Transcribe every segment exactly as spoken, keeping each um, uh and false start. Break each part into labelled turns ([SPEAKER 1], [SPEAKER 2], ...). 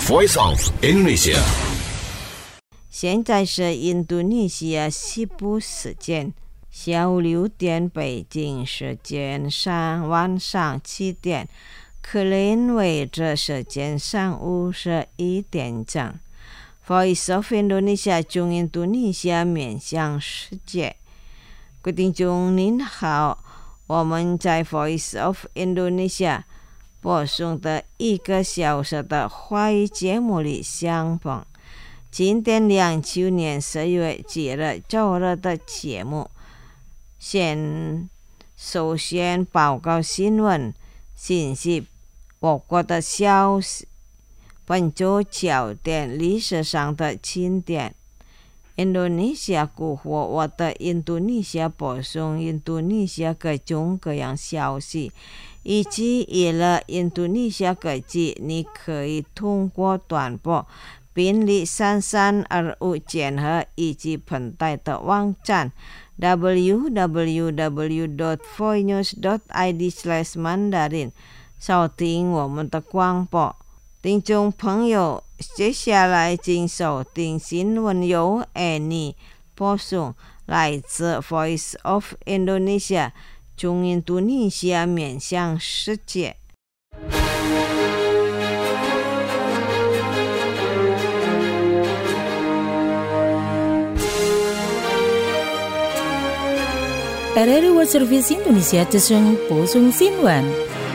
[SPEAKER 1] Voice of Indonesia。
[SPEAKER 2] 现在是印度尼西亚西部时间下午六点，北京时间上晚上七点，克林威治时间上午十一点整。Voice of Indonesia 中印度尼西亚面向世界。各位听众您好，我们在 Voice of Indonesia 播送的一个小时的华语节目里相逢。今天两千年十月几日周日的节目，先首先报告新闻信息，我国的消息，本周焦点历史上的经典。印度尼西亚过后，我的印度尼西亚播送印度尼西亚各种各样消息，以及娱乐印度尼西亚各地，你可以通过短波频率三三二五结合以及平台的网站 double-u double-u double-u dot voinews dot i d slash mandarin 收听我们的广播。听众朋友，接下来请收听新闻由 Annie 播送，来自 Voice of Indonesia 中印度尼西亚面向世界。
[SPEAKER 3] R R I World Service Indonesia 之声播送新闻。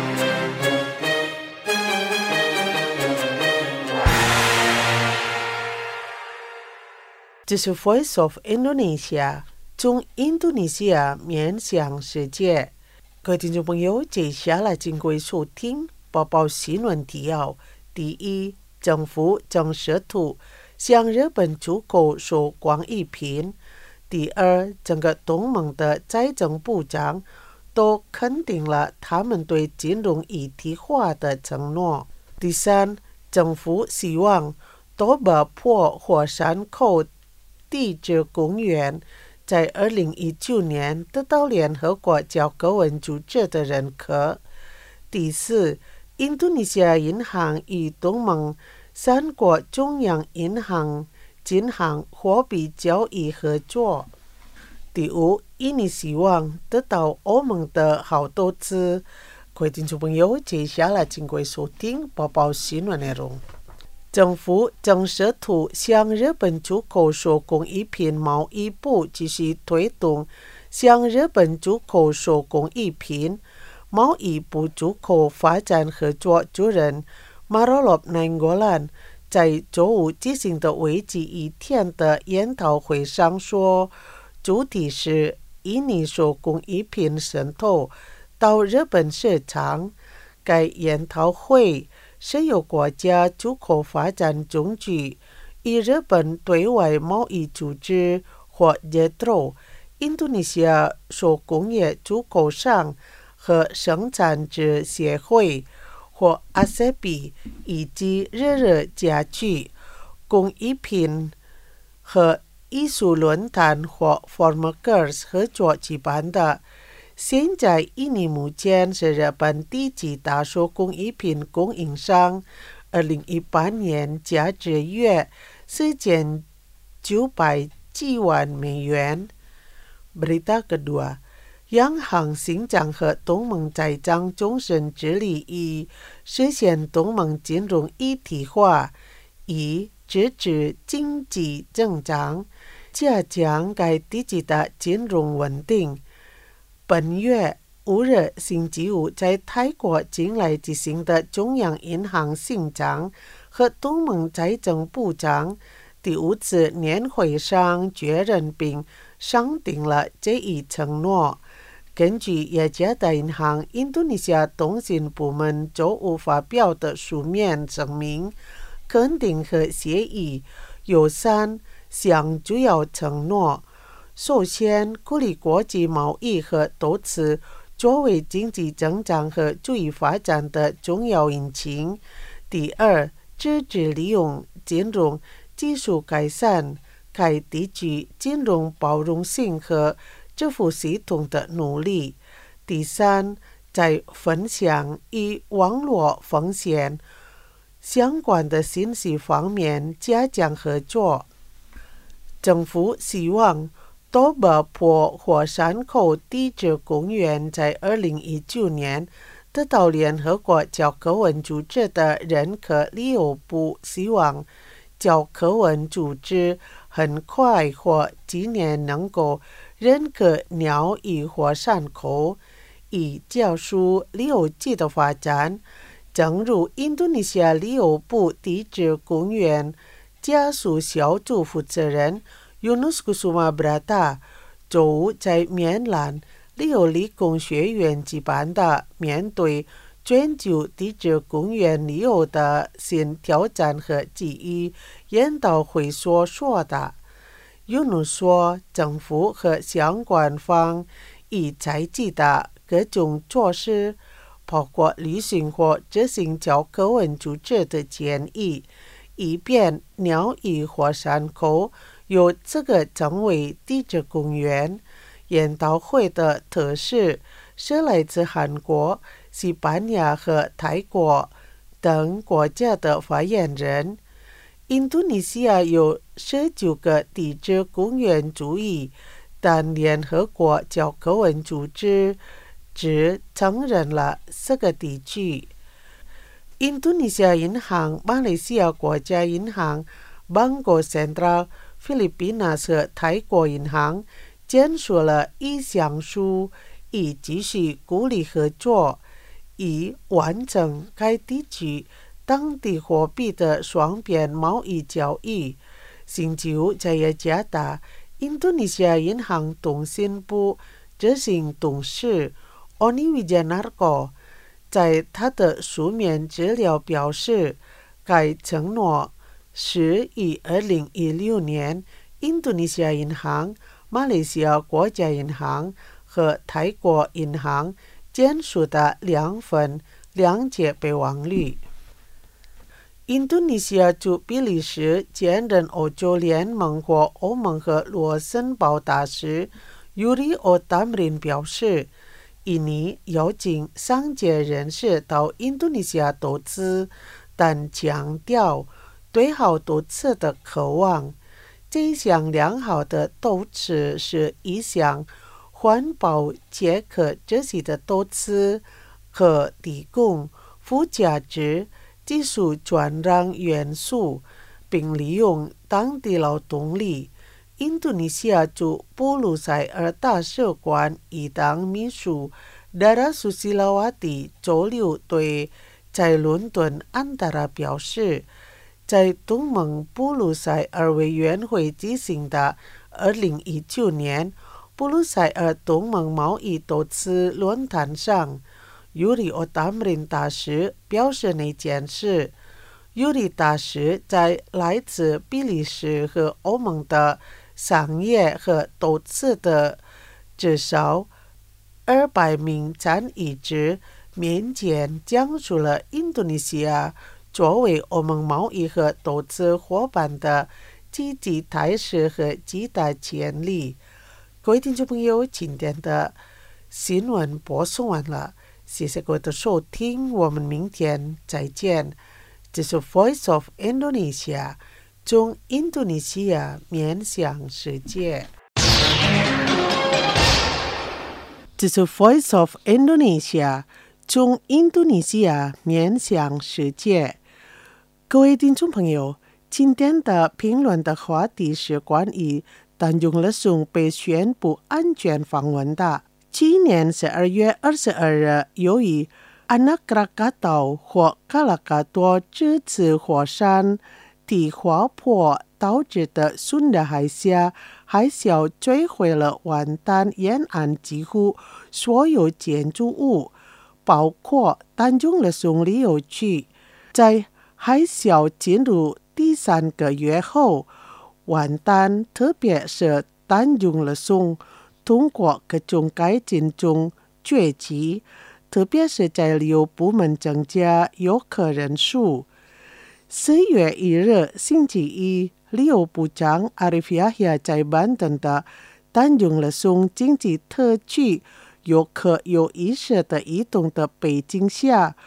[SPEAKER 4] 这是 Voice of Indonesia 中印度尼西亚面向世界。各位听众朋友，接下来请各位收听播报新闻提要。第一，政府正试图向日本出口输光一品。第二，整个东盟的财政部长都肯定了他们对金融一体化的承诺。第三，政府希望多巴坡火山口地质公园在二零一九年得到联合国教科文组织的认可。第四，印度尼西亚银行与东盟三国中央银行进行货币交易合作。第五，印尼希望得到欧盟的好投资。各位听众朋友，接下来请各位收听播报新闻内容。政府正试图向日本出口手工艺品贸易部继续推动向日本出口手工艺品贸易部出口发展合作主任 Marolop Nainggolan 在周五进行的为期一天的研讨会上说，主题是印尼手工艺品渗透到日本市场。该研讨会是由国家出口发展总局与日本对外贸易组织或 J T R O、 印度尼西亚手工业出口商和生产者协会或 A S E P 以及日日家具工艺品和艺术论坛或 Formmakers 合作举办的。现在印尼目前是日本第几大手工艺品供应商，二零一八年价值约四千九百几万美元。Berita kedua， 央行行长和东盟财长终身致力于实现东盟金融一体化，以支持经济增长，加强该地区的金融稳定。本月五日星期五，在泰国近来举行的中央银行行长和东盟财政部长第五次年会上确认并商定了这一承诺。根据雅加达银行印度尼西亚通信部门周五发表的书面声明，肯定和协议有三项主要承诺。首先，鼓励国际贸易和投资作为经济增长和经济发展的重要引擎。第二，支持利用金融技术改善该地区金融包容性和支付系统的努力。第三，在分享与网络风险相关的信息方面加强合作。政府希望多巴坡火山口地质公园在二零一九年得到联合国教科文组织的认可，理由不希望教科文组织很快或今年能够认可鸟语火山口，以教书旅游季的发展。正如印度尼西亚旅游部地质公园家属小组负责人 Yunus Kusuma Brata 周五在棉兰旅游理工学院举办的面对全球地质公园旅游的新挑战和机遇研讨会所说的。Yunus 说，政府和相关方已采取的各种措施，包括履行或执行教科文组织的建议，以便鸟语火山口由这个成为地质公园。研讨会的特使是来自韩国、西班牙和泰国等国家的发言人。印度尼西亚有十九个地质公园主义，但联合国教科文组织只承认了四个地区。印度尼西亚银行、马来西亚国家银行、Bangko Sentral、菲律宾和泰国银行签署了意向书，以继续鼓励合作，以完成该地区当地货币的双边贸易交易。星期五在雅加达，印度尼西亚银行通信部执行董事 Oni Wijanarko 在他的书面资料表示，该承诺是于二零一六年印度尼西亚银行、马来西亚国家银行和泰国银行签署的两份谅解备忘录。印度尼西亚驻比利时兼任欧洲联盟或欧盟和罗森堡大使 Yuri Otamrin 表示，印尼邀请商界人士到印度尼西亚投资，但强调对好投资的渴望。这项良好的投资是一项环保且可持续的投资，可提供附加值技术转让元素，并利用当地劳动力。印度尼西亚驻布鲁塞尔大使馆一党秘书 Dara Susilawati 周六对在伦敦安达拉表示，在东盟布鲁塞尔委员会举行的二零一九年布鲁塞尔东盟贸易投资论坛上，Yuri Otamrin 大使表示那件事。Yuri 大使在来自比利时和欧盟的商业和投资的至少二百名参与者面前讲述了印度尼西亚作为欧盟贸易和投资伙伴的积极态势和极大潜力。各位听众朋友，今天的新闻播送完了，谢谢各位的收听，我们明天再见。这是 Voice of Indonesia， 从印度尼西亚面向世界。这是 Voice of Indonesia， 从印度尼西亚面向世界。各位听众朋友，今天的评论的话题是关于丹中乐松被宣布安全访问的。今年十二月二十二日，由于Anak Krakatau 或卡拉卡多这次火山地滑坡导致的孙的海峡海啸摧毁了完蛋沿岸几乎所有建筑物，包括丹中乐松旅游区。在海啸进入第三个月后，完蛋特别是丹中乐松通过各种改进中崛起，特别是在旅游部门增加游客人数。四月一日星期一，旅游部长 Arif Yahya 在办登的丹中乐松经济特区游客有意识的移动的背景下，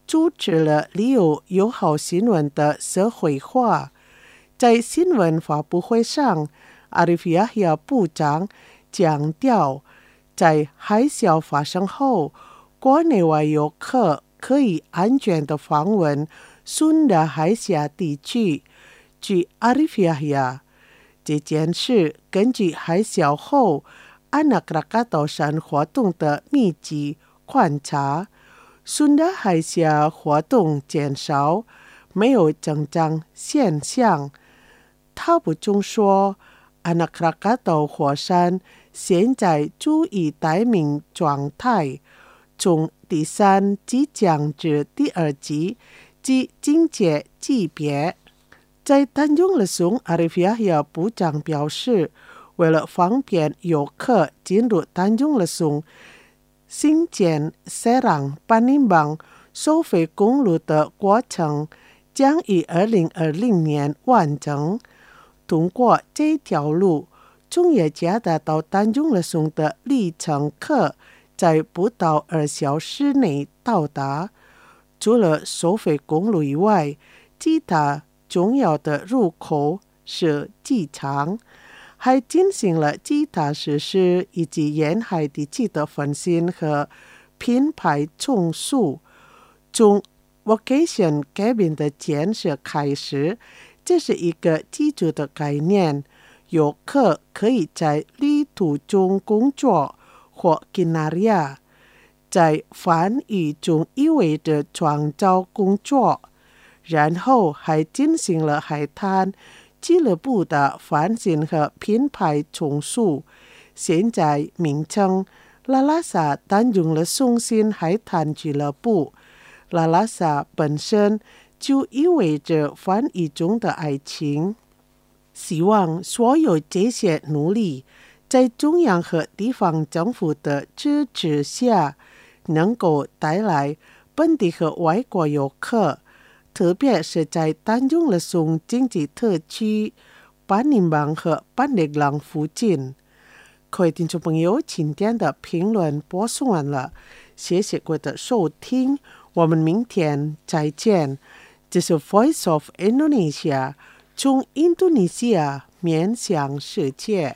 [SPEAKER 4] 阻止了里有友好新闻的社会化。在新闻发布会上，阿里夫亚亚部长强调，在海啸发生后，国内外游客可以安全地访问顺德海峡地区。据阿里夫亚亚，这件事根据海啸后安纳克拉卡岛上活动的密集观察，顺德海峡活动减少，没有增长现象。他补充说，安纳克拉卡岛火山现在处于待命状态，从第三级降至第二级及警戒级别。在丹中勒松，阿里夫亚亚部长表示，为了方便游客进入丹中勒松，新建Serang Panimbang收费公路的过程将于二零二零年完成。通过这条路，终也加大到丹中勒松的里程可在不到二小时内到达。除了收费公路以外，其他重要的入口是机场，还进行了其他设施以及沿海地区的翻新和品牌重塑。从 Vacation Cabin 的建设开始，这是一个基础的概念，游客可以在旅途中工作或 Kinaria， 在翻译中意味着创造工作。然后还进行了海滩俱乐部的翻新和品牌重塑，现在名称拉拉萨丹中了松新海滩俱乐部。拉拉萨本身就意味着翻译中的爱情。希望所有这些努力在中央和地方政府的支持下，能够带来本地和外国游客，特别是在丹中勒松经济特区班宁邦和班力朗附近。各位听众朋友，今天的评论播送完了，谢谢各位的收听，我们明天再见。这是 Voice of Indonesia， 从印度尼西亚面向世界。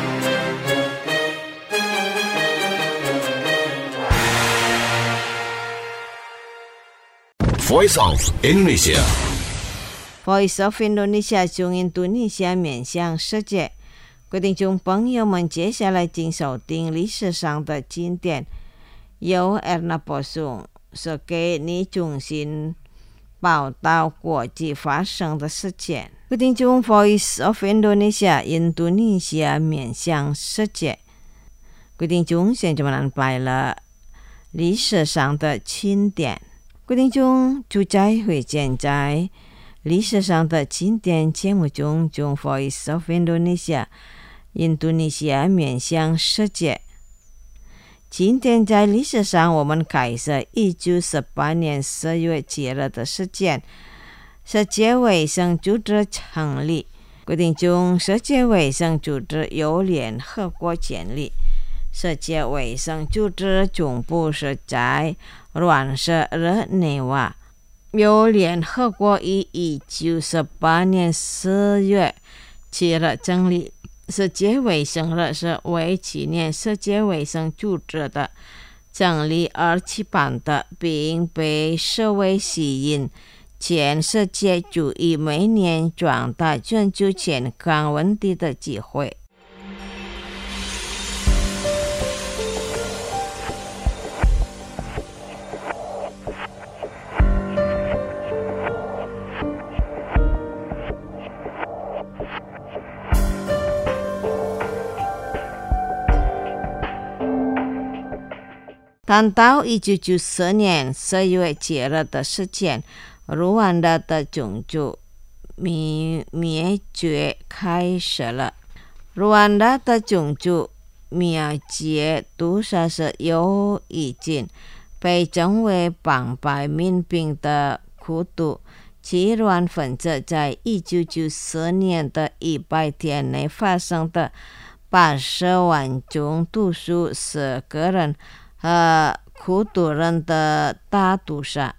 [SPEAKER 1] Voice of Indonesia
[SPEAKER 2] Voice of Indonesia 从印度尼西亚面向世界。各位听众朋友们，接下来请收听历史上的经典，由 Erna 播送，是给你中心报道国际发生的事件。各位听众 Voice of Indonesia 印度尼西亚面向世界。各位听众，现在我们安排了历史上的经典。各位听众，就在会见在历史上的经典节目中，从 Voice of Indonesia 印度尼西亚面向世界。今天在历史上，我们开始一九四八年四月七日的事件，世界卫生组织成立。各位听众，世界卫生组织由联合国建立。世界卫生组织总部是在软色日内瓦，由联合国于一九四八年四月七日成立。世界卫生日是为纪念世界卫生组织的成立而举办的，并被视为吸引全世界注意每年壮大全球健康问题的机会。谈到一九九四年四月七日的事件，卢旺达的种族灭灭绝开始了。卢旺达的种族灭绝屠杀是有已经被称为帮派民兵的苦毒极端分子在一九九四年的一百天内发生的八十万宗毒素是个人和苦毒人的大屠杀。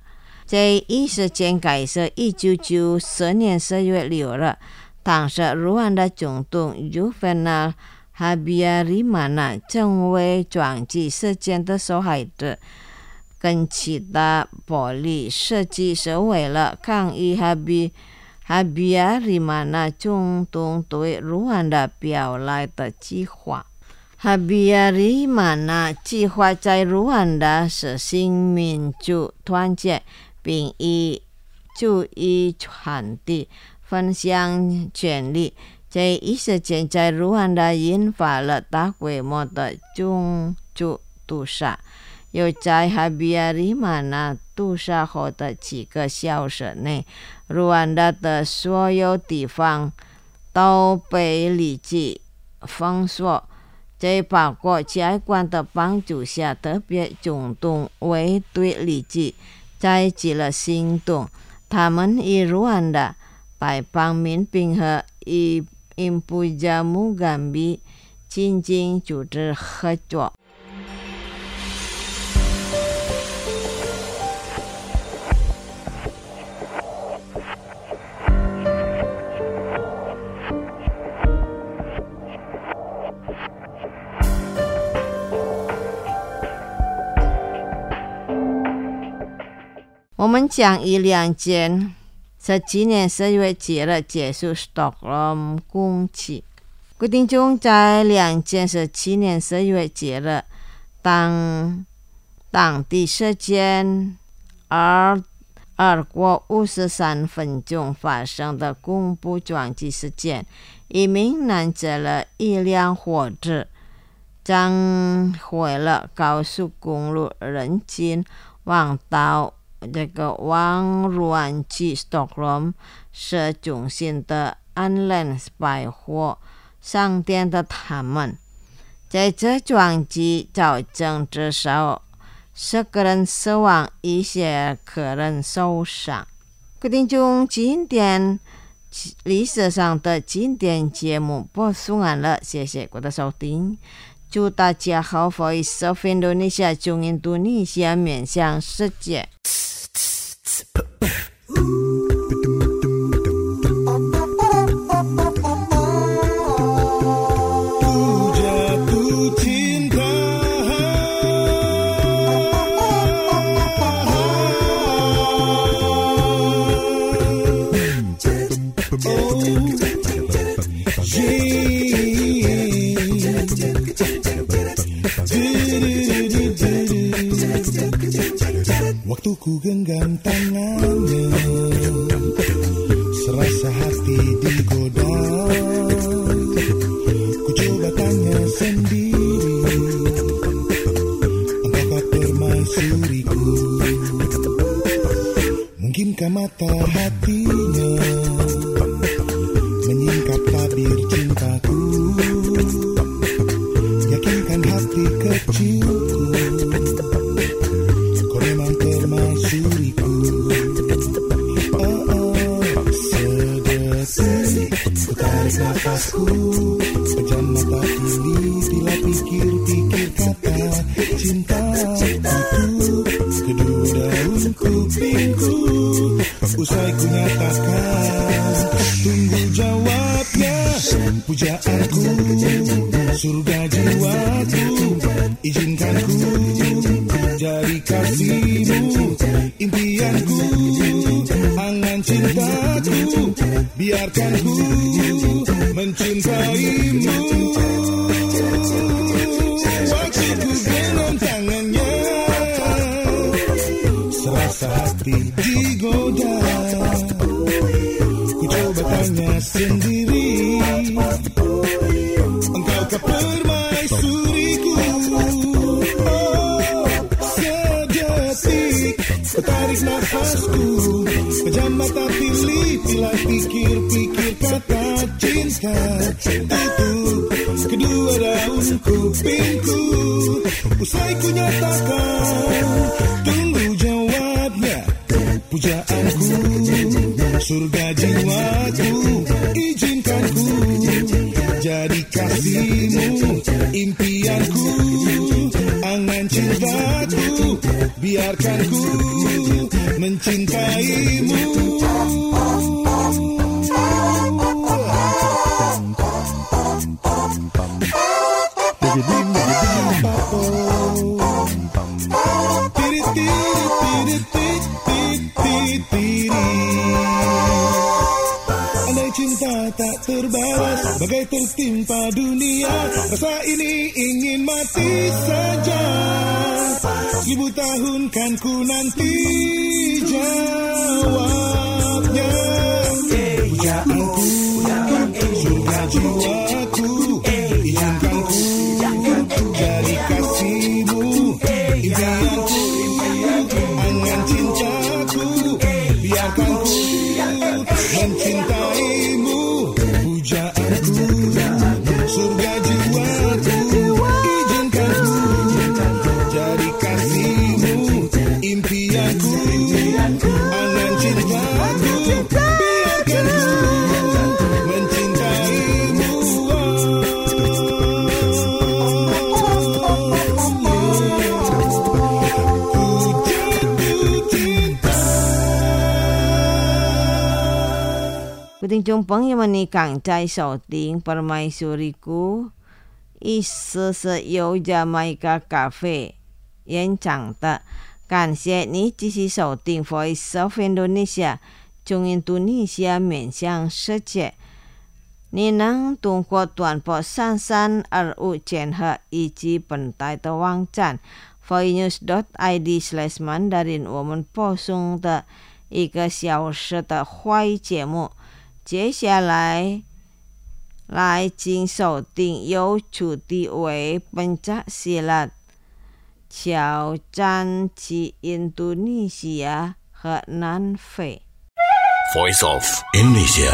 [SPEAKER 2] 在一时间改设一九九四年十月六日，当时卢旺达总统尤芬纳哈比亚里马纳成为转机事件的受害者。跟其他暴力事迹是为了抗议哈比哈比亚里马纳总统对卢旺达表来的计划。哈比亚里马纳计划在卢旺达实行民主团结，并以主义传递分享权利。这一时间在卢旺达引发了大规模的种族屠杀。又在哈比亚里马纳屠杀后的几个小时内，卢旺达的所有地方都被立即封锁。在包括监管的帮助下，特别总统卫队立即采取了行动。他们以卢旺达拜访民兵和以印布加穆甘比进行组织合作。我们将以两件十七年十月节日结束 Stockholm 公祭。各位听众，在两件十七年十月节日当当地时间二二过五十三分钟发生的恐怖撞击事件，一名男子了一辆火车将毁了高速公路人行往道这个往卢旺去 Stockholm 市中心的安联百货商店的他们，在这撞击造成至少十个人死亡，一些客人受伤。各位听众，今天历史上的经典节目播送完了，谢谢各位的收听。祝大家好，Voice of Indonesia 中印度尼西亚面向世界。
[SPEAKER 5] Waktu ku genggam tangannya, serasa hati digoda. Ku coba tanya sendiri, apakah permaisuriku? Mungkinkah mata hatinya menyingkap tabir cintaku? Yakinkan hati kecilku, kau memang permaisuriku. Oh oh, sedetik ku tarik nafasku, pejam mata pilih bila pikir-pikir kata cinta itu. Kedua daun kupingku, usai ku nyatakan, tunggu jawabnya. Pujaanku, surga jiwaku, izinkan ku jadi kasihmu, impianku, angan cintaku, biarkan ku mencintaimu. Waktu ku genggam tangannya, serasa hati digoda. Ku coba tanya sendiri, engkaukah permaisuriku? Tarik nafasku, pejam mata pilih, bila pikir-pikir kata cinta itu. Kedua daun kupingku, usai ku nyatakan, tunggu jawabnya. Pujaanku, surga jiwaku, izinkan ku jadi kasihmu, impianku, angan cintaku, biarkan ku mencintaimu. Andai cinta tak terbalas, bagai tertimpa dunia, rasa ini ingin mati saja. Seribu tahun kan ku nanti jawabnya. Pujaanku, surga jiwaku, izinkan ku jadi kasihmu. Impianku, angan cintaku, biarkan ku mencintaimu. Pujaanku, surga jiwaku, izinkan ku jadi kasihmu. Impianku, angan cintaku, biarkan ku mencintaimu.
[SPEAKER 2] 听众朋友们，你刚在收听 Permaisuriku 一四四由牙买加咖啡演唱的，感谢你继续收听 Voice of Indonesia 从印度尼西亚面向世界。你能通过短波三三二五千赫以及本台的网站 voicenews dot i d slash mandarin 我们播送的一个小时的华语节目。接下来来进收听由主题为 Pencaksilat 挑战其印度尼西亚和南非。
[SPEAKER 1] Voice of Indonesia。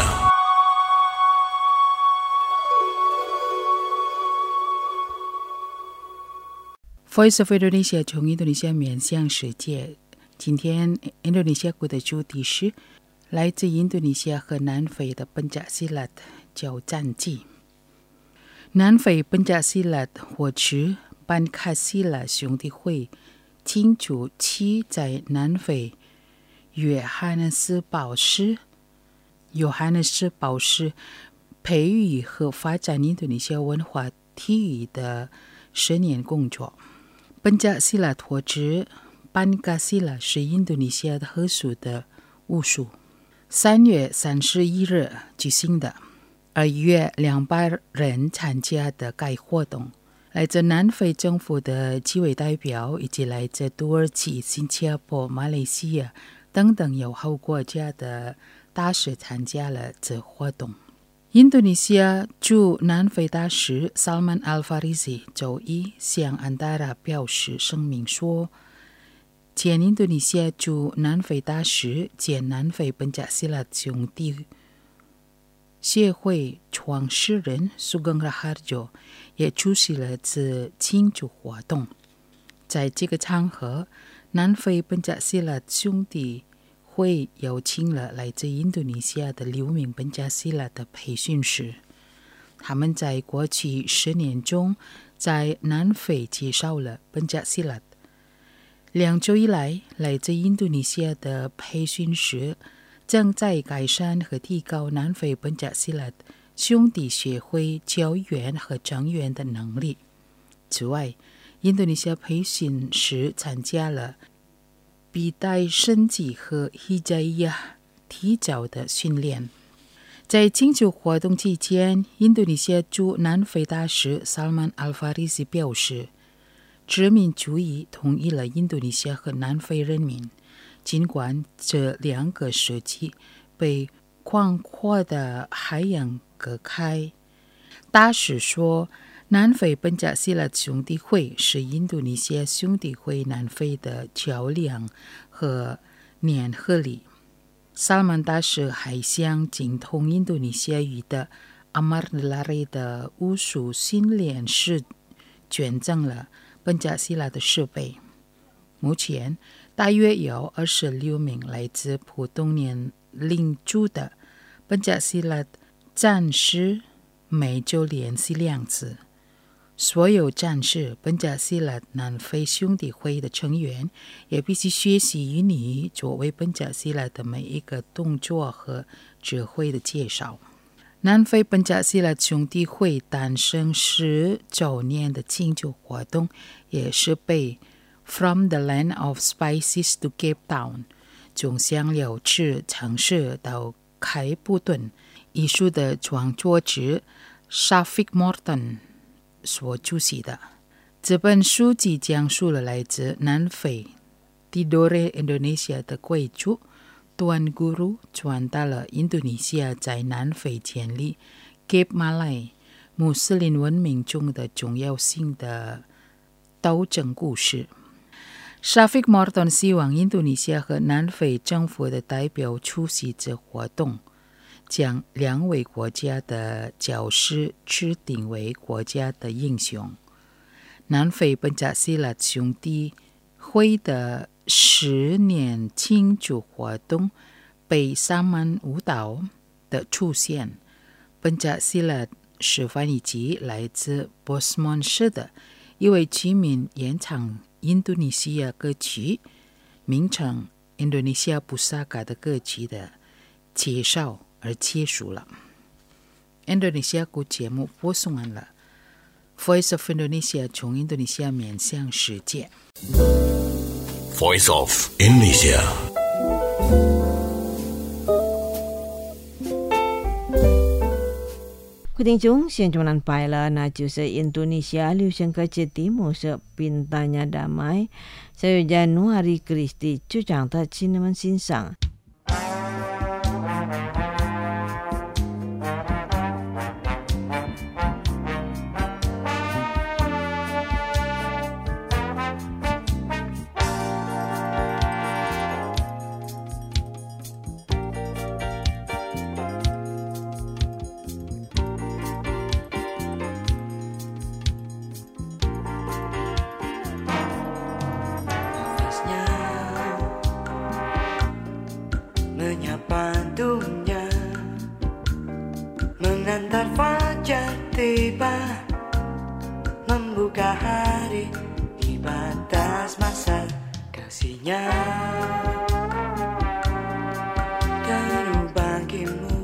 [SPEAKER 3] Voice of Indonesia 从印度尼西亚面向世界。今天印度尼西亚国的主题是来自印度尼西亚和南非的 Pencaksilat 交战记。南非 Pencaksilat 或指班卡西拉兄弟会庆祝其在南非约翰内斯堡市约翰内斯堡市培育和发展印度尼西亚文化体育的十年工作。Pencaksilat 或指班卡西拉是印度尼西亚的特殊的巫术，三月三十一日举行的，而约两百人参加的该活动。来自南非政府的几位代表，以及来自土耳其、新加坡、马来西亚等等友好国家的大使参加了这活动。印度尼西亚驻南非大使 Salman Al-Farisi 周一向安达拉表示声明说，前印度尼西亚驻南非大使兼南非 Pencaksilat 兄弟协会创始人 Sugeng Raharjo 也出席了此庆祝活动。在这个场合，南非 Pencaksilat 兄弟会邀请了来自印度尼西亚的六名 Pencaksilat 的培训师，他们在过去十年中在南非介绍了 Pencaksilat。两周以来，来自印度尼西亚的培训师正在改善和提高南非 Pencaksilat 兄弟协会教员和成员的能力。此外，印度尼西亚培训师参加了比代升级和 Hijaya 提早的训练。在庆祝活动期间，印度尼西亚驻南非大使 Salman Al-Farisi 表示，殖民主义统一了印度尼西亚和南非人民，尽管这两个世纪被广阔的海洋隔开。大使说，南非 Pencaksilat 兄弟会是印度尼西亚兄弟会南非的桥梁和粘合力。萨曼大使还向精通印度尼西亚语的 Amar Nelari 的巫术训练师捐赠了 Pencaksilat 的设备。目前大约有二十六名来自不同年龄组的 Pencaksilat 战士每周联系两次。 所有战士本甲希腊南非兄弟会的成员也必须学习与你作为本甲希腊的每一个动作和指挥的介绍。南非本甲希腊兄弟会诞生十周年的庆祝活动，也是被 From the Land of Spices to Cape Town 从香料制城市到开普敦艺术的创作者 Shafik Morton 所主席的。这本书籍讲述了来自南非 Tidore Indonesia 的贵族 Tuan Guru 传达了印度尼西亚在南非建立 Cape Malay 穆斯林文明中的重要性的斗争故事。Shafik Morton 希望印度尼西亚和南非政府的代表出席这活动，将两位国家的教师指定为国家的英雄。南非本甲希腊兄弟会的十年庆祝活动被萨满舞蹈的出现。本甲希腊是翻译机来自波斯曼市的一位居民演唱印度尼西亚歌曲，名称印度尼西亚布萨卡的歌曲的介绍而结束了。印度尼西亚国节目播送完了。Voice of Indonesia 从印度尼西亚面向世界。
[SPEAKER 1] Voice of Indonesia。
[SPEAKER 2] 各位听众，现在们拜了，那就是 Indonesia 流行歌曲题目是 Pintanya Damai。saya Januari Kristi 就讲到请你们欣赏。
[SPEAKER 6] Menyapa dunia, mengantar fajar tiba, membuka hari di batas masa kasihnya. Teruh bagimu,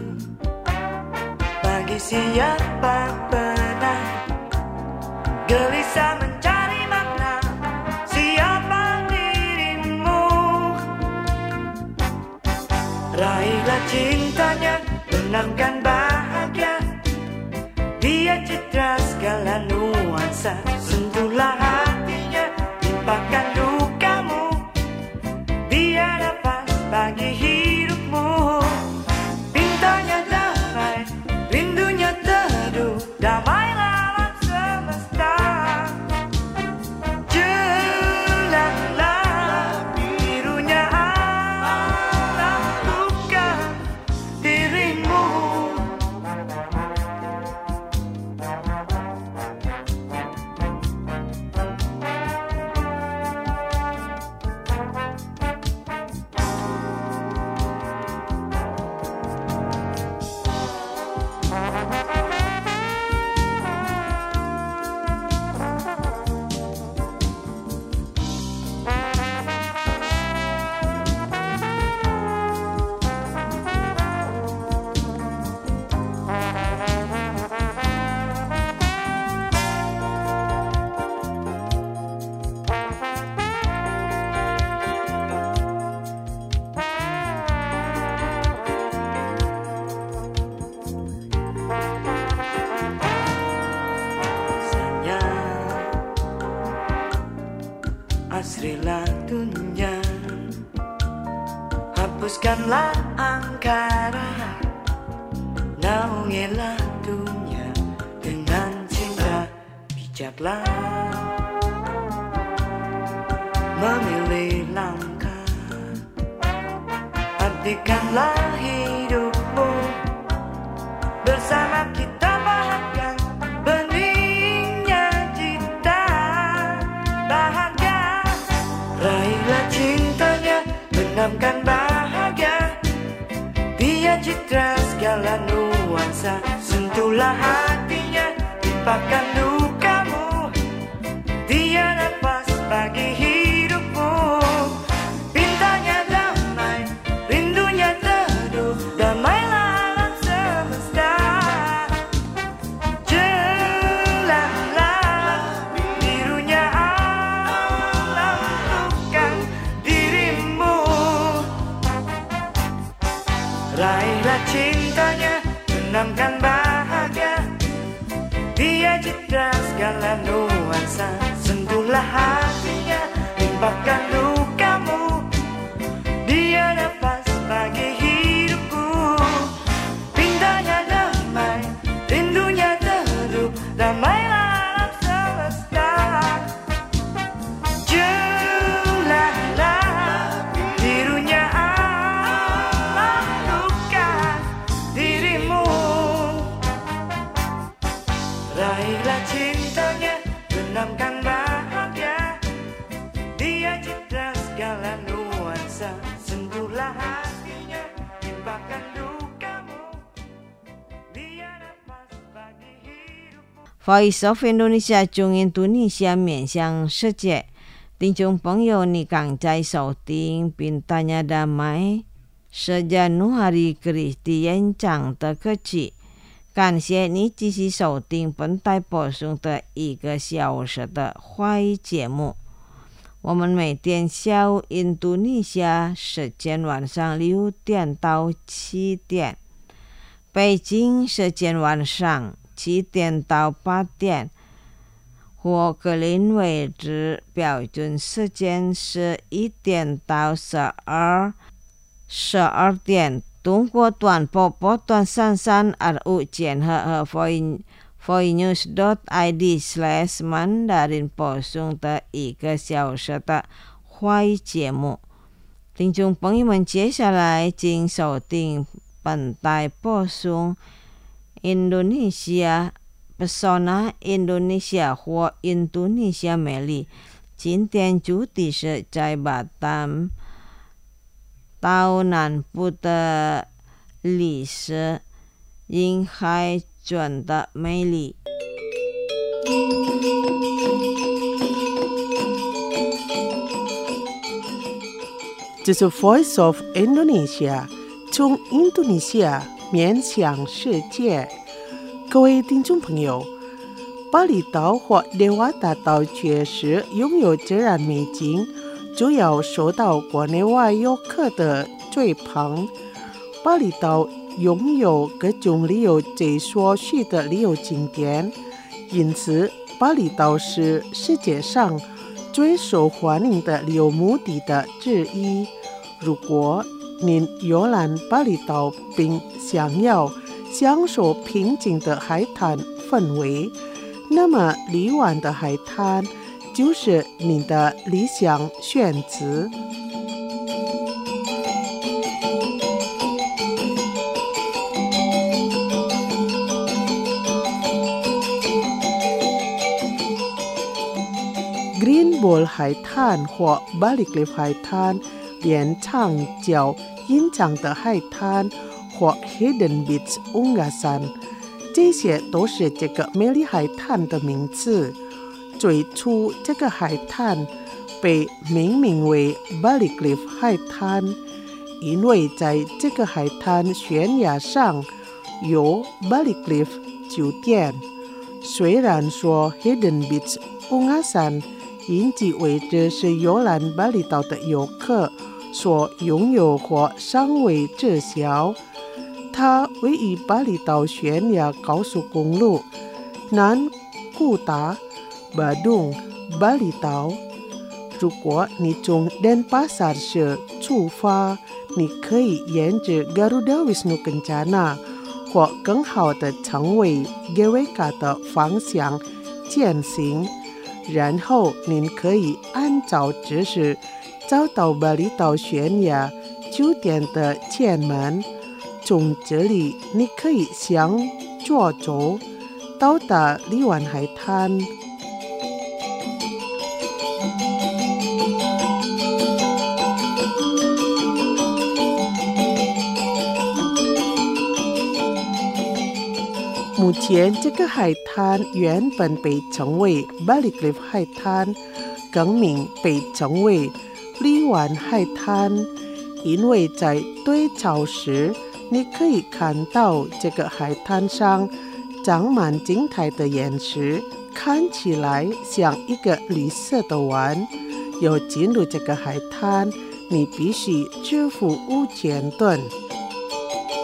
[SPEAKER 6] bagi siapa pernah gelisah mencari makna siapa dirimu. Raihlah cintanya, benamkan bahagia, dia citra segala nuansa. Sentuhlah hatinya, limpahkan lukamu, biar dapat bagi hidupmu. Pintanya damai, rindunya teduh, damailah alam semesta. Jelanglah birunya alam buka dirimu. Asrilah dunia, hapuskanlah angkara, naungilah dunia dengan cinta bijaklah, memilih langkah, abdikanlah hidupmu, bersama kita bahagia, beningnya cinta bahagia. Raihlah cintanya, benamkan bahagia, dia citra segala nuansa. Sentuhlah hatinya, limpahkan luka, Raihlah cintanya, benamkan bahagia. Dia citra segala nuansa, sentuhlah hatinya, limpahkan lukamu. Dia nafas bagi hidupku, pintanya damai, rindunya teduh, damailah alam semesta. Jelalah birunya alam bukan dirimu. Raihlah cintanya, benamkan bahagia. Dia citra segala nuansa, sentuhlah hatinya, limpahkan lukamu. Dia nafas bagi hidupmu.
[SPEAKER 2] Voice of Indonesia 中印度尼西亚面向世界，听众朋友，你刚在收听并大家的麦是Januari Kristi 演讲的歌曲。感谢你继续收听本台播送的一个小时的华语节目。我们每天下午印度尼西亚时间晚上六点到七点，北京时间晚上七点到八点，或格林威治标准时间是一点到十二十二点。通过短波波段三三二五减和和 voinews.id slash mandarin 播送的一个小时的华语节目。听众朋友们，接下来请收听本台播送 Indonesia Pesona Indonesia 或 Indonesia 美丽。今天主题是在Batam tahunan 部的历史，因海准的美丽。
[SPEAKER 4] 这是 Voice of Indonesia 从印度尼西亚面向世界。各位听众朋友，巴厘岛或列瓦达岛确实拥有自然美景，主要受到国内外游客的追捧。巴厘岛拥有各种旅游最所需的旅游景点，因此巴厘岛是世界上最受欢迎的旅游目的地之一。如果您游览巴厘岛并想要享受平静的海滩氛围，那么离湾的海滩就是你的理想选择。Greenball 海滩或 Bali Cliff 海滩，连长角隐藏的海滩或 Hidden Beach Unggasan， 这些都是这个美丽海滩的名字。最初这个海滩被命名为 Bali Cliff 海滩，因为在这个海滩悬崖上有 Bali Cliff 酒店。虽然说 Hidden Beach Unggasan 因其位置是游览巴厘岛的游客所拥有或尚未知晓，它位于巴厘岛悬崖高速公路南古达巴东巴厘岛。如果你从 Denpasar 市出发，你可以沿着 Garuda Wisnu Kencana 或更好的称为 G W K 的方向前行，然后您可以按照指示找到巴厘岛悬崖酒店的前门。从这里你可以向左走到达离湾海滩。目前这个海滩原本被称为 Bali Cliff 海滩，更名被称为离湾海滩，因为在对照时你可以看到这个海滩上长满静态的岩石，看起来像一个绿色的湾。要进入这个海滩，你必须支付五千盾。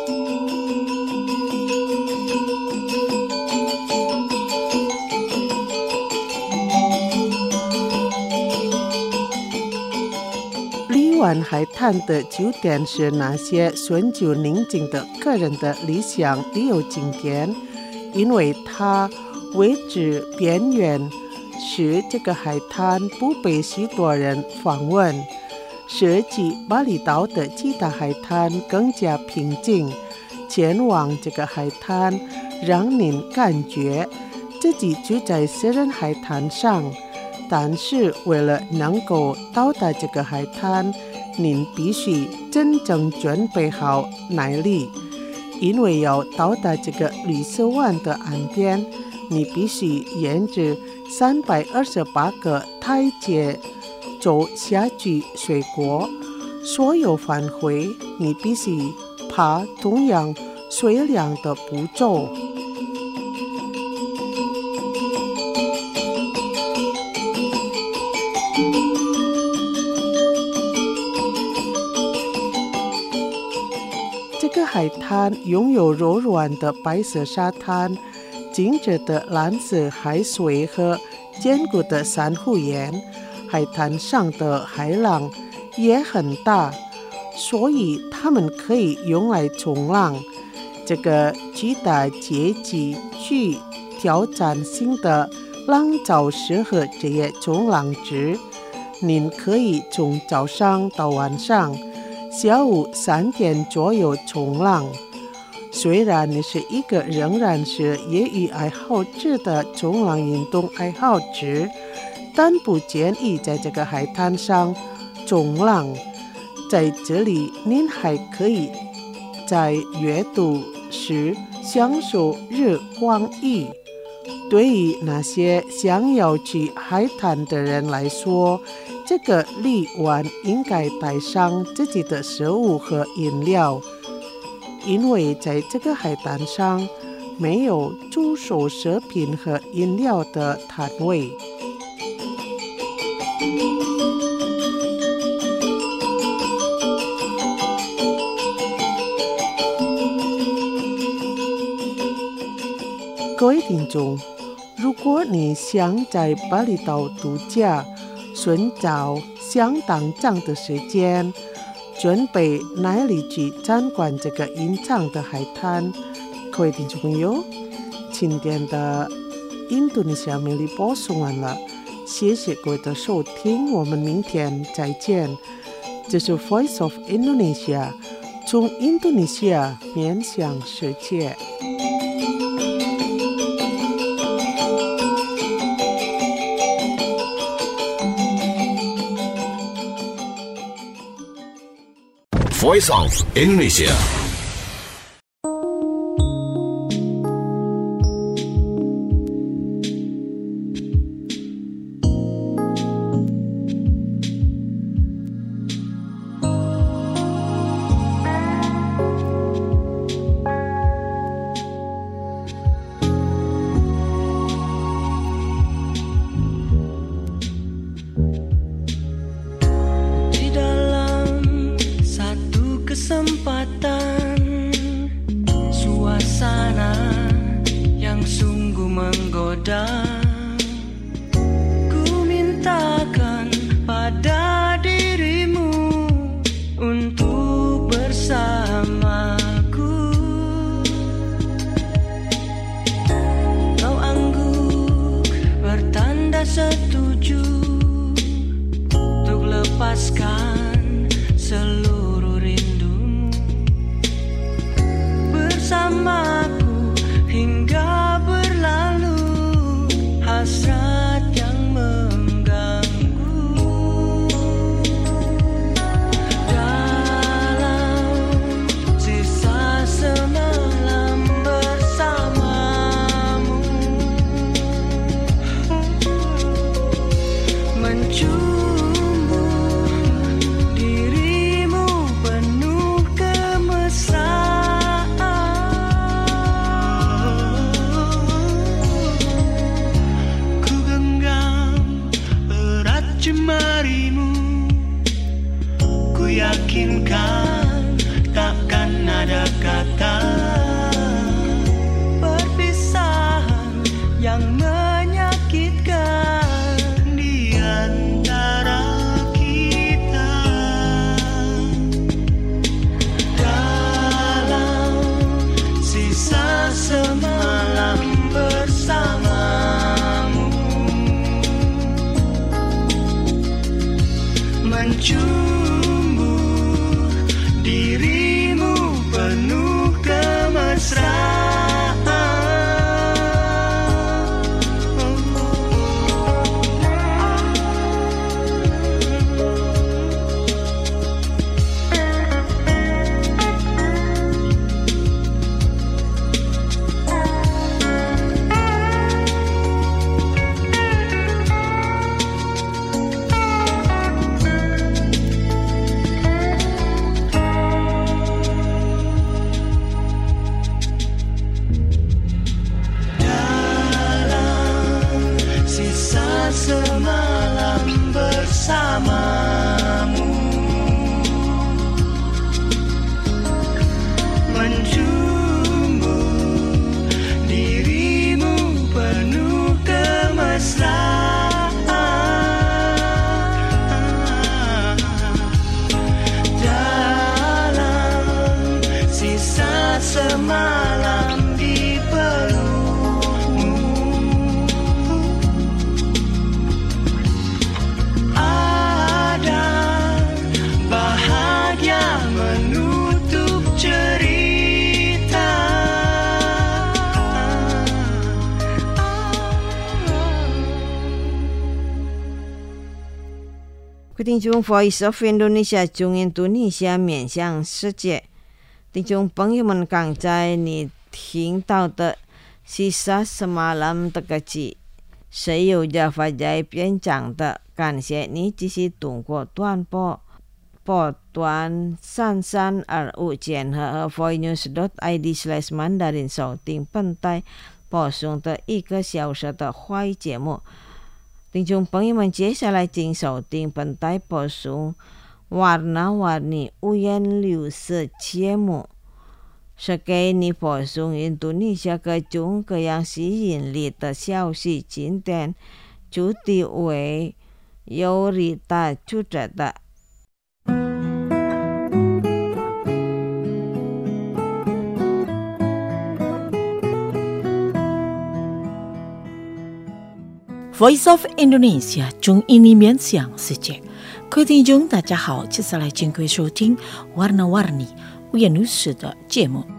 [SPEAKER 4] 晚海滩的酒店是那些寻求宁静的个人的理想旅游景点，因为它位置边缘，使这个海滩不被许多人访问，使其巴厘岛的其他海滩更加平静。前往这个海滩，让您感觉自己住在私人海滩上，但是为了能够到达这个海滩，您必须真正准备好耐力，因为要到达这个绿色湾的岸边，你必须沿着三百二十八个台阶走下去水过。所有返回，你必须爬同样水量的步骤。这个海滩拥有柔软的白色沙滩、静止的蓝色海水和坚固的珊瑚岩。海滩上的海浪也很大，所以它们可以用来冲浪。这个巨大阶级具挑战性的浪潮适合这些冲浪者。您可以从早上到晚上下午三点左右冲浪。虽然你是一个仍然是业余爱好者的冲浪运动爱好者，但不建议在这个海滩上冲浪。在这里，您还可以在阅读时享受日光浴。对于那些想要去海滩的人来说，这个旅玩应该带上自己的食物和饮料，因为在这个海滩上没有出售食品和饮料的摊位。各位听众，如果你想在巴厘岛度假，寻找相当长的时间，准备耐力去参观这个隐藏的海滩。各位听众朋友，今天的印度尼西亚美丽播送完了，谢谢各位的收听，我们明天再见。这是 Voice of Indonesia， 从印度尼西亚面向世界。
[SPEAKER 1] Voice of Indonesia.
[SPEAKER 6] Kesempatan, suasana yang sungguh menggoda, ku mintakan pada dirimu untuk bersamaku. Kau angguk bertanda setuju untuk lepaskan seluruh rindumu bersamaku hingga berlalu hasrat yang mengganggu. Dalam sisa semalam bersamamu, mencumbu dirimu penuh kemesraan. Ku genggam erat jemarimu, ku yakinkan takkan ada kata perpisahan yang menyakitkan di antara kita. semalam di pelukmu. Ada bahagia menutup cerita.
[SPEAKER 2] 各位听众 Voice of Indonesia 中印度尼西亚面向世界，听众朋友们，刚才你听到的Sisa Semalam Terkecil是由 Java Jai 编讲的，感谢你继续通过短波波段三三二五键和 voicenews.id slash mandarin 收听本台播送的一个小时的华语节目。听众朋友们，接下来请收听本台播送 Warna-Warni 五颜六色节目，是给你播送印度尼西亚各种各样吸引力的消息。今天主题为由Rita主持的。
[SPEAKER 7] Voice of Indonesia 中印尼面向世界，各位听众大家好，接下来请各位收听 Warna-Warni 五颜六色的节目。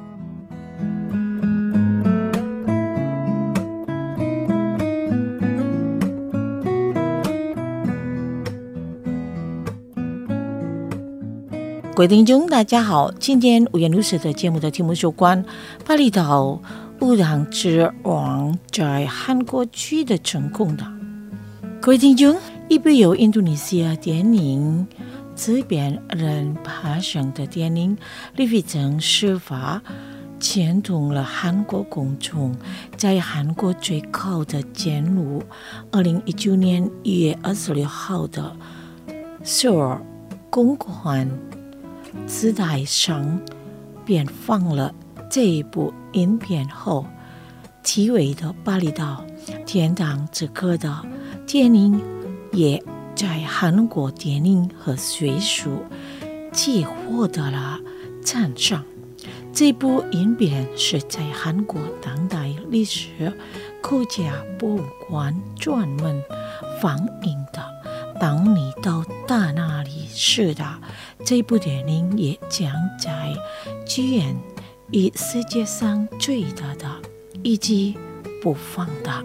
[SPEAKER 7] 各位听众大家好，今天五颜六色的节目的题目有关巴厘岛五郎之王在韩国取得成功的。各位听众，一部由印度尼西亚电影制片人拍摄的电影《李维正事发》牵动了韩国公众在韩国最高的监狱二零一九年一月二十六号的首尔公馆姿态上编放了这一部影片后，题为的巴厘岛天堂之歌的电影也在韩国电影和学术界获得了赞赏。这部影片是在韩国当代历史国家博物馆专门放映的。当你到达那里时的这部电影也将在剧院以世界上最大的一集播放的。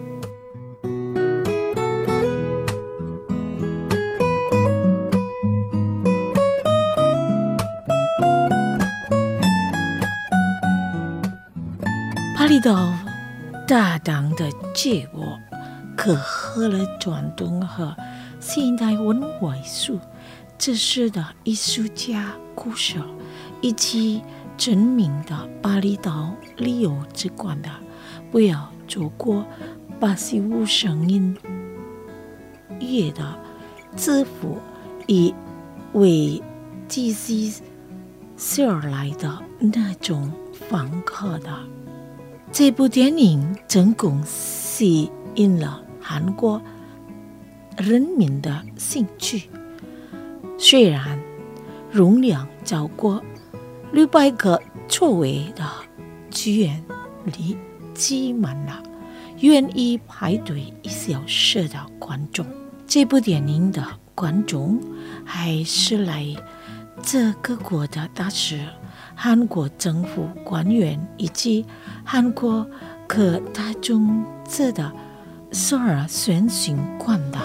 [SPEAKER 7] 巴厘岛大胆的结果可合了传统和现代文化艺术知识的艺术家故事，以及知名的巴厘岛旅游之馆的不要错过八十五声音乐的支付，以为继续而来的那种访客的。这部电影成功吸引了韩国人民的兴趣，虽然容量超过六百个座位的剧院里挤满了愿意排队一小时的观众。这部电影的观众还是来自各国的大使、韩国政府官员以及韩国各大众制的首尔宣行馆的。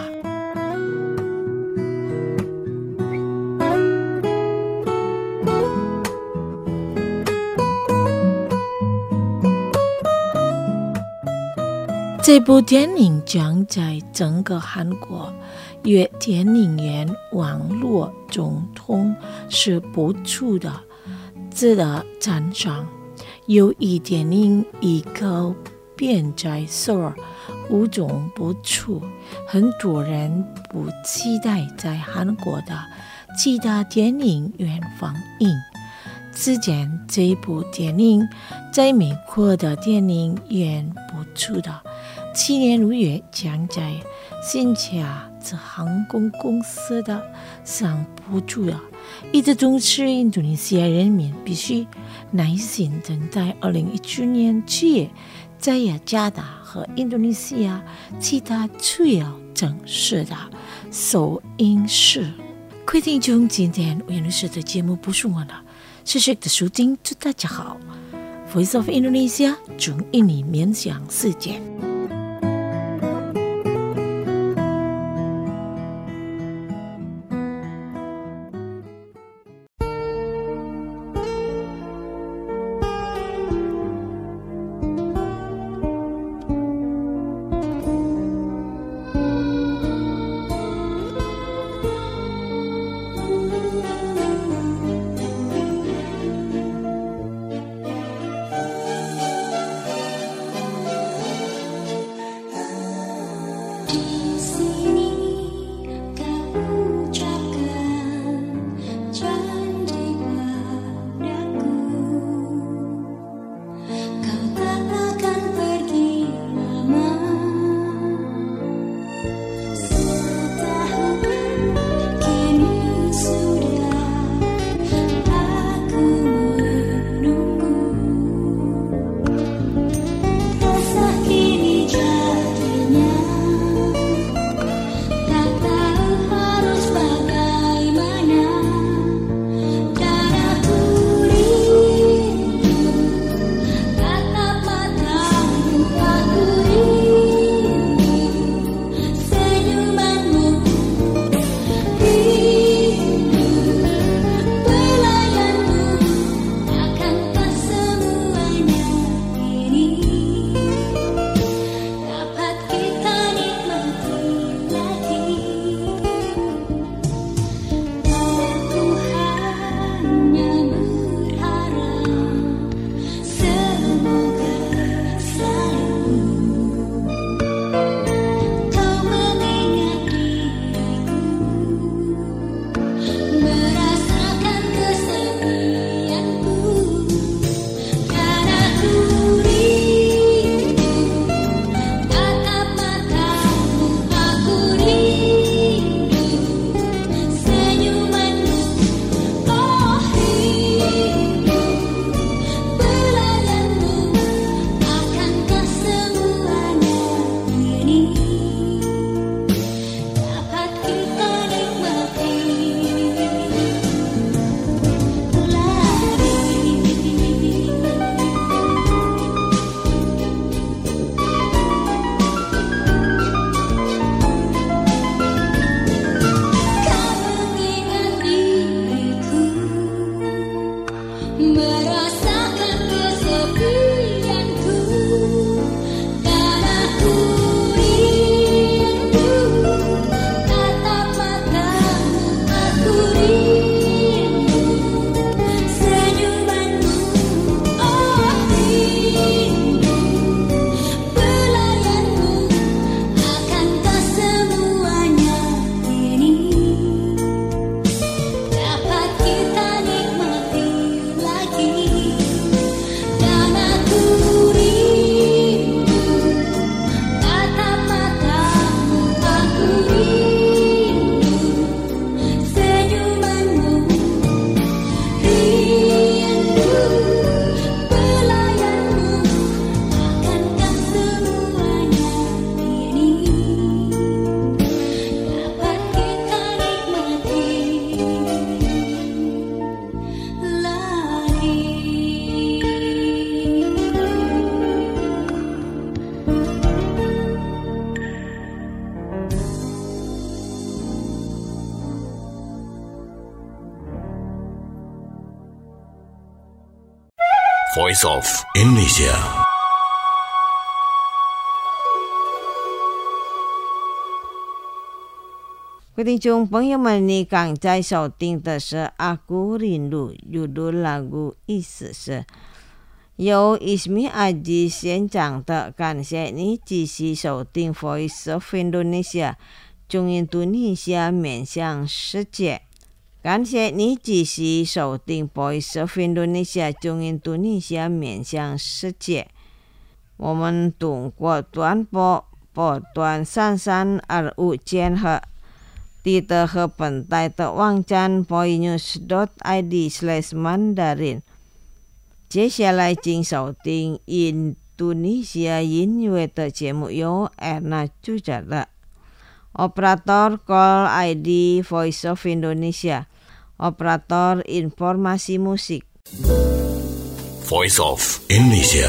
[SPEAKER 7] 这部电影将在整个韩国约电影院网络中同时播出的。值得赞赏，由于电影已告便在首尔无中播出，很多人不期待在韩国的其他电影院放映。之前这部电影在美国的电影院播出的，去年五月将在新加之航空公司的上播出的， 一直忠实印度尼西亚人民必须耐心等待二零一九年七月在雅加达和印度尼西亚其他主要城市的首映式。各位听众，今天吴言律师的节目播送完了，谢谢的收听，祝大家好。Voice of Indonesia 中印尼面向世界。
[SPEAKER 1] Voice of Indonesia.
[SPEAKER 2] Quý聽眾朋友們，你剛才收聽的是阿古林路 Judul lagu 意思是由 Ismi Aji 先講的，感謝你繼續收聽 Voice of Indonesia 中印度尼西亞面向世界。感謝你繼續收聽 Voice of Indonesia 中印度尼西亞面向世界。我們通過短波波段三三二五千赫地的和本代的网站 voinews dot i d slash mandarin。接下来请收听印度尼西亚音乐的节目，由 Erna 主持的。Operator call I D Voice of Indonesia. Operator informasi musik.
[SPEAKER 1] Voice of Indonesia.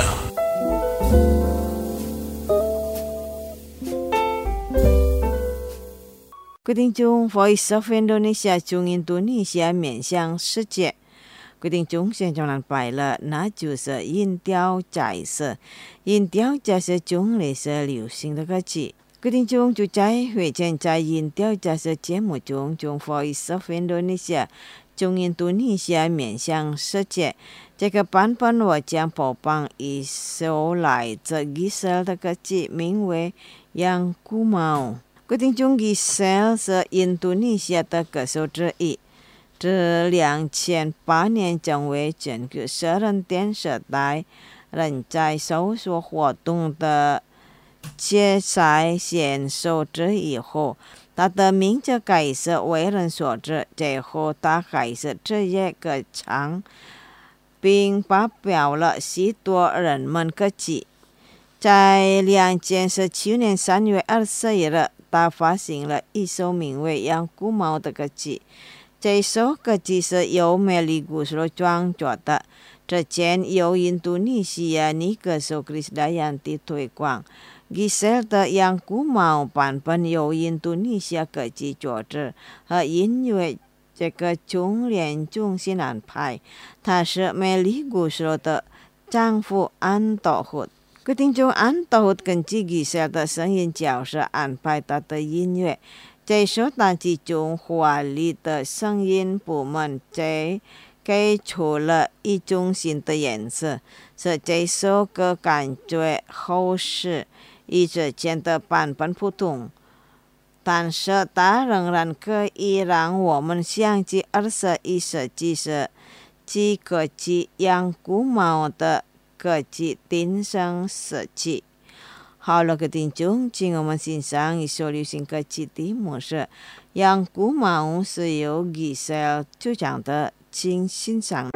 [SPEAKER 2] Quý thính chúng Voice of Indonesia chung Indonesia miền sang世界。Quý thính chúng现在能摆了，那就是音调解释。音调解释中类是流行的歌曲。quý thính chúng就在会见在音调解释节目中，从 Voice of Indonesia 中印度尼西亚面向世界。这个版本我将播放一首来自 Giselle 的歌曲，名为《Yang Ku Mau》。quý thính chúng Giselle 是印度尼西亚的歌手之一，自两千八年成为全球私人电视台人在搜索活动的决赛选手之一后，他的名字开始为人所知。最后，他开始职业歌唱，并发表了许多人们歌曲。在两千十七年三月二十四日，他发行了一首名为《Yang Ku Mau》的歌曲。这首歌曲是由美丽鼓手创作的，之前由印度尼西亚女歌手 Krisdayanti 推广。Giselle 的《Yang Ku Mau》版本由印度尼西亚歌剧组织和音乐这个中联中心安排。他是美丽鼓手的丈夫安道虎。quý thính chúng安道虎根据 Giselle 的声音角色安排他的音乐。这首单曲中华丽的声音部门在给出了一种新的颜色，使这首歌感觉后世与之前的版本不同，但是它仍然可以让我们想起二十一世纪时即歌曲《Yang Ku Mau》的歌曲鼎盛时期。好了，各位听众，请我们欣赏一首流行歌曲，题目是《Yang Ku Mau》，是由 Giselle 主唱的，请欣赏。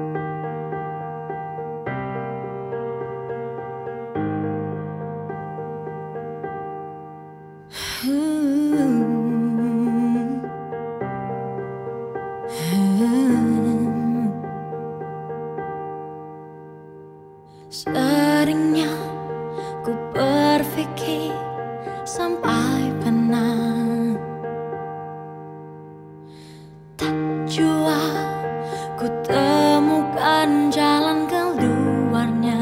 [SPEAKER 8] Seringnya ku berpikir sampai pernah tak jua ku temukan jalan keluarnya.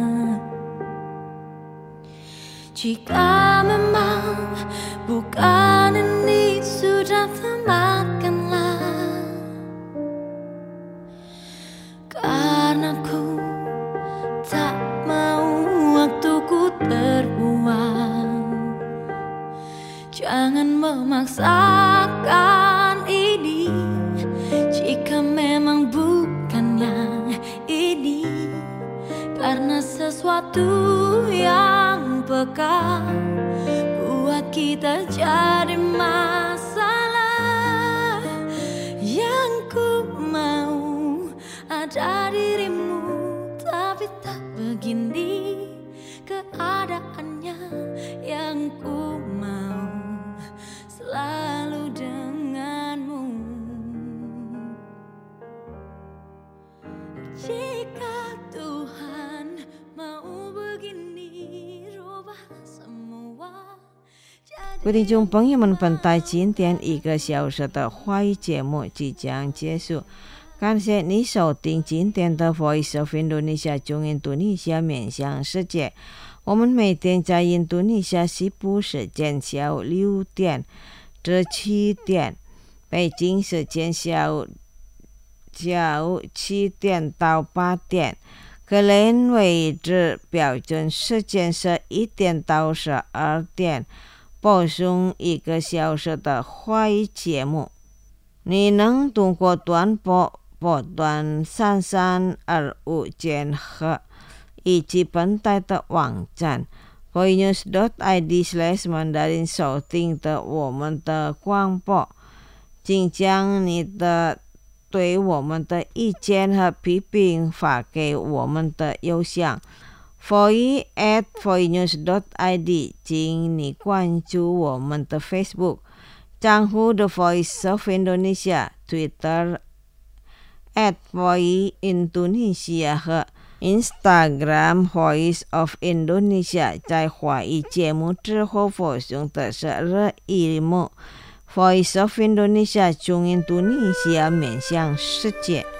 [SPEAKER 8] Jika memang bukan ini sudah tamatkanlah, karena ku tak mau waktuku terbuang. Jangan memaksakan ini jika memang bukan yang ini, karena sesuatu yang peka buat kita jadi masalah. Yang ku mau ada dirimu, tapi tak begini keadaannya. Yang ku mau selalu denganmu. Jika Tuhan mau begini, rubah semua.
[SPEAKER 2] 各位听众朋友们，本台今天一个小时的华语节目即将结束。感谢你收听今天的 Voice of Indonesia 中印度尼西亚面向世界。我们每天在印度尼西亚西部时间下午六点至七点，北京时间下午下午七点到八点，格林威治标准时间是一点到十二点，播送一个小时的华语节目。你能通过短波波段三三二五千赫以及本台的网站 voinews dot i d slash mandarin 收听的我们的广播，请将你的对我们的意见和批评发给我们的邮箱 voice at voinews dot i d， 请你关注我们的 Facebook 账户的 Voice of Indonesia， Twitter at voice Indonesia 和 Instagram Voice of Indonesia。 在华语节目之后播送的是日语目 Voice of Indonesia 中印度尼西亚面向世界。